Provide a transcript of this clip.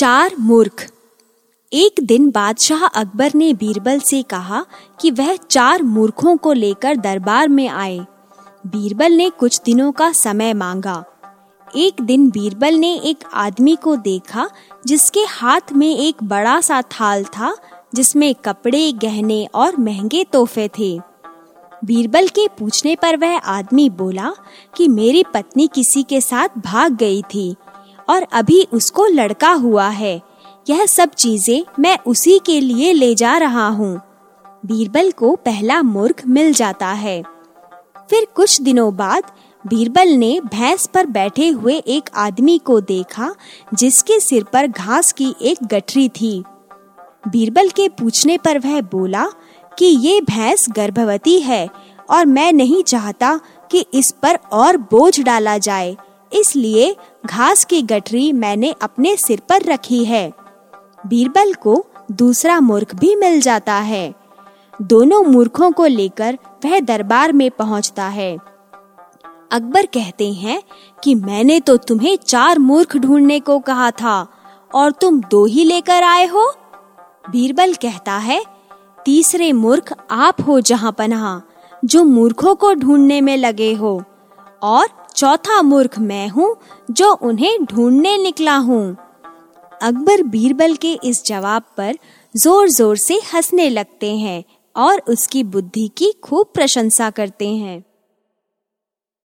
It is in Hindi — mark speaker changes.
Speaker 1: चार मूर्ख। एक दिन बादशाह अकबर ने बीरबल से कहा कि वह चार मूर्खों को लेकर दरबार में आए। बीरबल ने कुछ दिनों का समय मांगा। एक दिन बीरबल ने एक आदमी को देखा जिसके हाथ में एक बड़ा सा थाल था जिसमें कपड़े, गहने और महंगे तोहफे थे। बीरबल के पूछने पर वह आदमी बोला कि मेरी पत्नी किसी के साथ भाग गई थी और अभी उसको लड़का हुआ है। यह सब चीजें मैं उसी के लिए ले जा रहा हूँ। बीरबल को पहला मूर्ख मिल जाता है। फिर कुछ दिनों बाद बीरबल ने भैंस पर बैठे हुए एक आदमी को देखा जिसके सिर पर घास की एक गठरी थी। बीरबल के पूछने पर वह बोला कि ये भैंस गर्भवती है और मैं नहीं चाहता कि इस पर और बोझ डाला जाए, इसलिए घास की गठरी मैंने अपने सिर पर रखी है। बीरबल को दूसरा मूर्ख भी मिल जाता है। दोनों मूर्खों को लेकर वह दरबार में पहुंचता है। अकबर कहते हैं कि मैंने तो तुम्हें चार मूर्ख ढूंढने को कहा था और तुम दो ही लेकर आए हो। बीरबल कहता है, तीसरे मूर्ख आप हो जहां पनाह, जो मूर्खों को ढूंढने में लगे हो, और चौथा मूर्ख मैं हूँ जो उन्हें ढूंढने निकला हूँ। अकबर बीरबल के इस जवाब पर जोर जोर से हंसने लगते हैं और उसकी बुद्धि की खूब प्रशंसा करते हैं।